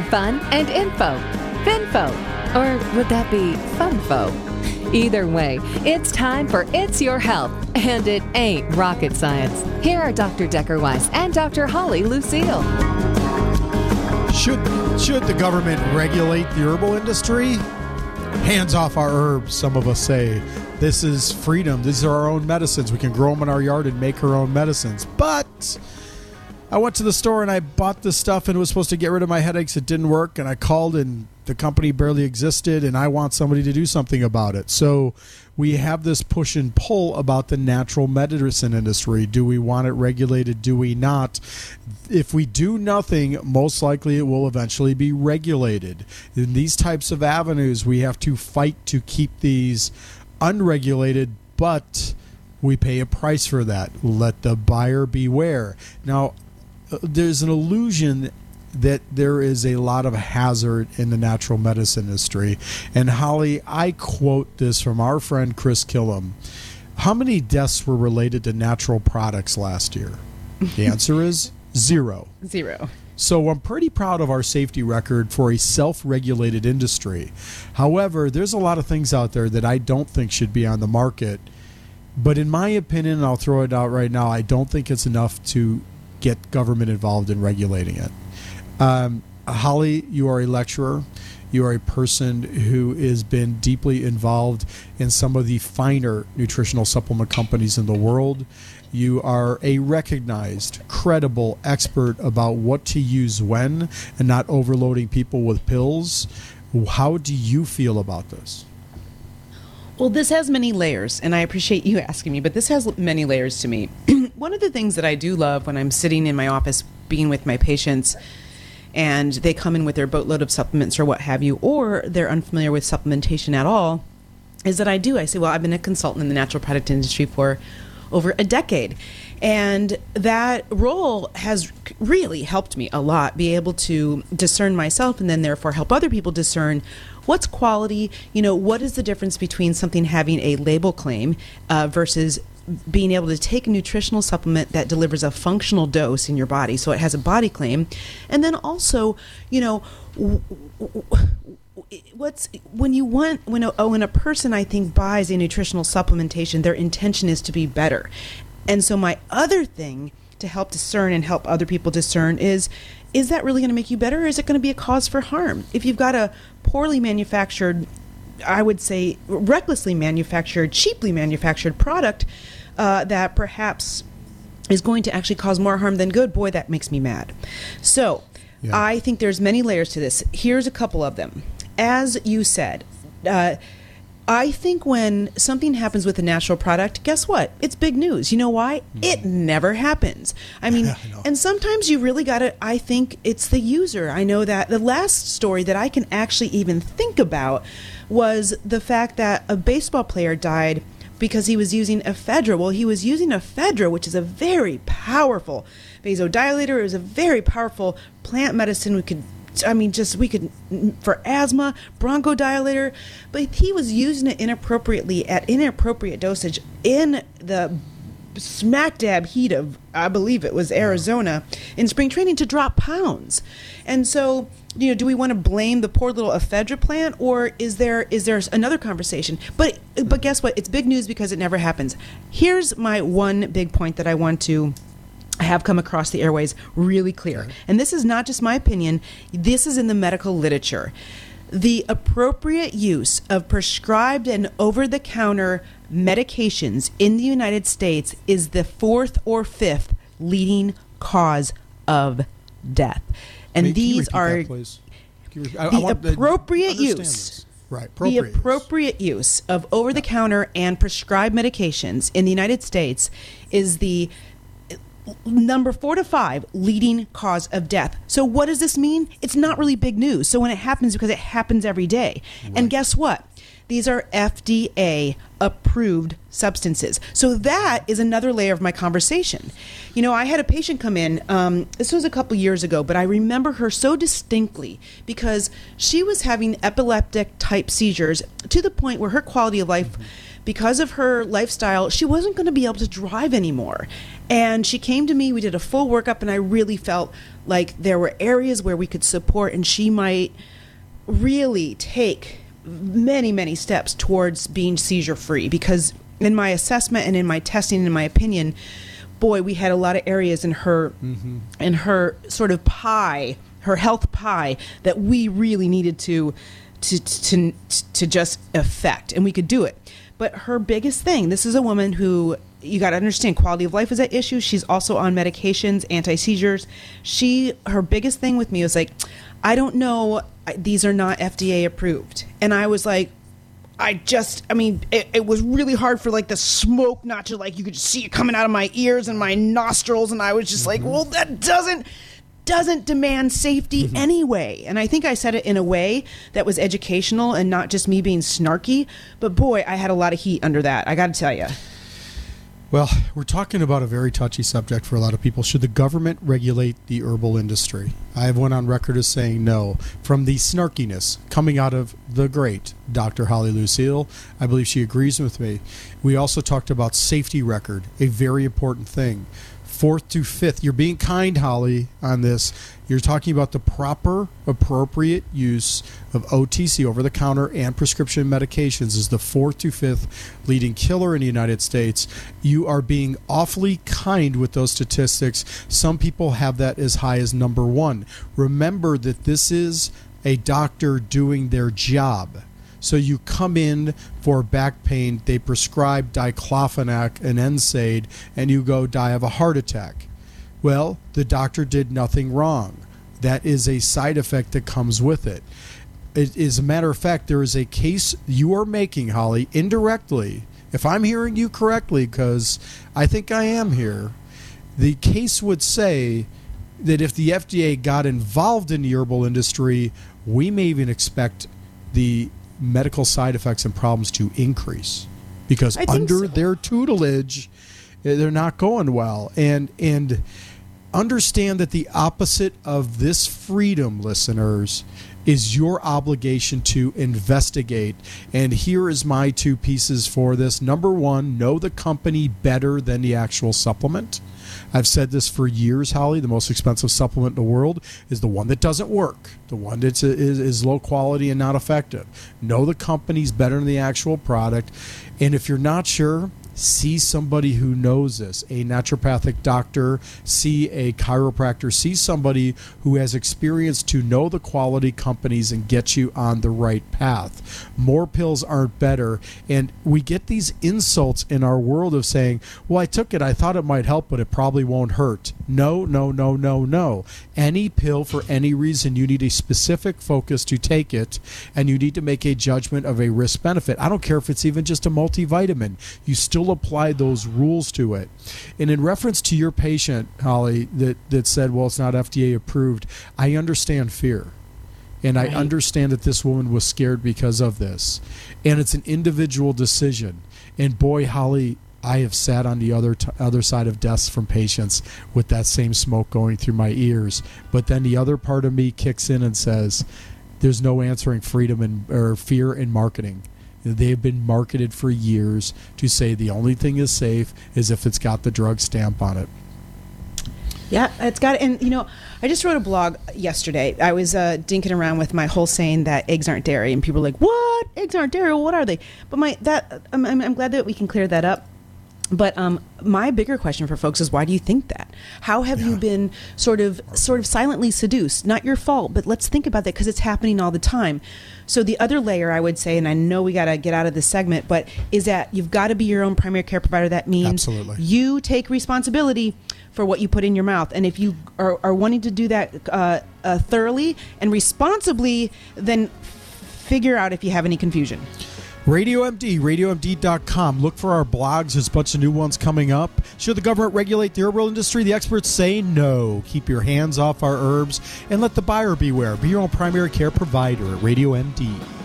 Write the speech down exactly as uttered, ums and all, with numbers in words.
fun and info. Finfo. Or would that be funfo? Either way, it's time for It's Your Health, and it ain't rocket science. Here are Doctor Decker Weiss and Doctor Holly Lucille. Should, should the government regulate the herbal industry? Hands off our herbs, some of us say. This is freedom. These are our own medicines. We can grow them in our yard and make our own medicines. But I went to the store and I bought this stuff and it was supposed to get rid of my headaches. It didn't work. And I called and the company barely existed and I want somebody to do something about it. So we have this push and pull about the natural medicine industry. Do we want it regulated? Do we not? If we do nothing, most likely it will eventually be regulated. In these types of avenues, we have to fight to keep these unregulated, but we pay a price for that. Let the buyer beware. Now, there's an illusion that there is a lot of hazard in the natural medicine industry. And Holly, I quote this from our friend Chris Killam. How many deaths were related to natural products last year? The answer is zero. Zero. So I'm pretty proud of our safety record for a self-regulated industry. However, there's a lot of things out there that I don't think should be on the market. But in my opinion, and I'll throw it out right now, I don't think it's enough to get government involved in regulating it. Um, Holly, you are a lecturer. You are a person who has been deeply involved in some of the finer nutritional supplement companies in the world. You are a recognized, credible expert about what to use when and not overloading people with pills. How do you feel about this? Well, this has many layers, and I appreciate you asking me, but this has many layers to me. One of the things that I do love when I'm sitting in my office being with my patients and they come in with their boatload of supplements or what have you, or they're unfamiliar with supplementation at all, is that I do. I say, well, I've been a consultant in the natural product industry for over a decade. And that role has really helped me a lot, be able to discern myself and then therefore help other people discern what's quality, you know, what is the difference between something having a label claim uh, versus being able to take a nutritional supplement that delivers a functional dose in your body, so it has a body claim. And then also, you know, what's when you want when a, oh, when a person, I think, buys a nutritional supplementation, their intention is to be better. And so my other thing to help discern and help other people discern is, is that really going to make you better, or is it going to be a cause for harm? If you've got a poorly manufactured, I would say recklessly manufactured, cheaply manufactured product uh, that perhaps is going to actually cause more harm than good, boy, that makes me mad. So yeah. I think there's many layers to this. Here's a couple of them. As you said, uh, I think when something happens with a natural product, guess what? It's big news. You know why? Mm. It never happens. I mean, I and sometimes you really got to, I think it's the user. I know that the last story that I can actually even think about was the fact that a baseball player died because he was using ephedra. Well, he was using ephedra, which is a very powerful vasodilator. It was a very powerful plant medicine. We could I mean, just we could, for asthma, bronchodilator, but he was using it inappropriately at inappropriate dosage in the smack dab heat of, I believe it was Arizona, in spring training to drop pounds. And so, you know, do we want to blame the poor little ephedra plant, or is there is there another conversation? But but guess what? It's big news because it never happens. Here's my one big point that I want to have come across the airways really clear. And this is not just my opinion. This is in the medical literature. The appropriate use of prescribed and over-the-counter medications in the United States is the fourth or fifth leading cause of death. And Wait, these are that, please? I, the I want appropriate use. This. Right, appropriate the appropriate use. use of over-the-counter and prescribed medications in the United States is the number four to five leading cause of death. So what does this mean? It's not really big news. So when it happens, because it happens every day. Right. And guess what? These are F D A approved substances. So that is another layer of my conversation. You know, I had a patient come in, um, this was a couple years ago, but I remember her so distinctly because she was having epileptic type seizures to the point where her quality of life mm-hmm. because of her lifestyle, she wasn't going to be able to drive anymore. And she came to me, we did a full workup, and I really felt like there were areas where we could support, and she might really take many, many steps towards being seizure free. Because in my assessment and in my testing and in my opinion, boy, we had a lot of areas in her, mm-hmm. in her sort of pie, her health pie, that we really needed to, to, to, to just affect, and we could do it. But her biggest thing, this is a woman who, you got to understand, quality of life is at issue. She's also on medications, anti-seizures. She, her biggest thing with me was like, I don't know, these are not F D A approved. And I was like, I just, I mean, it, it was really hard for like the smoke not to, like, you could just see it coming out of my ears and my nostrils. And I was just mm-hmm. like, well, that doesn't, doesn't demand safety mm-hmm. anyway. And I think I said it in a way that was educational and not just me being snarky. But boy, I had a lot of heat under that, I got to tell you. Well, we're talking about a very touchy subject for a lot of people. Should the government regulate the herbal industry? I have went on record as saying no. From the snarkiness coming out of the great Doctor Holly Lucille, I believe she agrees with me. We also talked about safety record, a very important thing. Fourth to fifth, you're being kind, Holly, on this. You're talking about the proper, appropriate use of O T C, over-the-counter, and prescription medications is the fourth to fifth leading killer in the United States. You are being awfully kind with those statistics. Some people have that as high as number one. Remember that this is a doctor doing their job. So you come in for back pain, they prescribe diclofenac and N SAID, and you go die of a heart attack. Well, the doctor did nothing wrong. That is a side effect that comes with it. It is a matter of fact, there is a case you are making, Holly, indirectly. If I'm hearing you correctly, because I think I am here, the case would say that if the F D A got involved in the herbal industry, we may even expect the medical side effects and problems to increase, because under so. their tutelage, they're not going well. And and understand that the opposite of this freedom, listeners, is your obligation to investigate. And here is my two pieces for this. Number one, know the company better than the actual supplement. I've said this for years, Holly. The most expensive supplement in the world is the one that doesn't work, the one that is, is low quality and not effective. Know the company's better than the actual product. And if you're not sure, see somebody who knows this, a naturopathic doctor, see a chiropractor, see somebody who has experience to know the quality companies and get you on the right path. More pills aren't better. And we get these insults in our world of saying, well, I took it, I thought it might help, but it probably won't hurt. No, no, no, no, no. Any pill for any reason, you need a specific focus to take it, and you need to make a judgment of a risk benefit. I don't care if it's even just a multivitamin. You still apply those rules to it. And in reference to your patient, Holly, that, that said, well, it's not F D A approved, I understand fear. And right. I understand that this woman was scared because of this. And it's an individual decision. And boy, Holly, I have sat on the other t- other side of desks from patients with that same smoke going through my ears. But then the other part of me kicks in and says, there's no answering freedom and or fear in marketing. They've been marketed for years to say the only thing is safe is if it's got the drug stamp on it. Yeah, it's got it. And, you know, I just wrote a blog yesterday. I was uh, dinking around with my whole saying that eggs aren't dairy. And people were like, what? Eggs aren't dairy? Well, what are they? But my that I'm, I'm glad that we can clear that up. But um, my bigger question for folks is, why do you think that? How have yeah. you been sort of sort of silently seduced? Not your fault, but let's think about that, because it's happening all the time. So the other layer, I would say, and I know we got to get out of this segment, but is that you've got to be your own primary care provider. That means Absolutely. You take responsibility for what you put in your mouth. And if you are, are wanting to do that uh, uh, thoroughly and responsibly, then figure out if you have any confusion. Radio M D, radio M D dot com. Look for our blogs. There's a bunch of new ones coming up. Should the government regulate the herbal industry? The experts say no. Keep your hands off our herbs and let the buyer beware. Be your own primary care provider at Radio M D.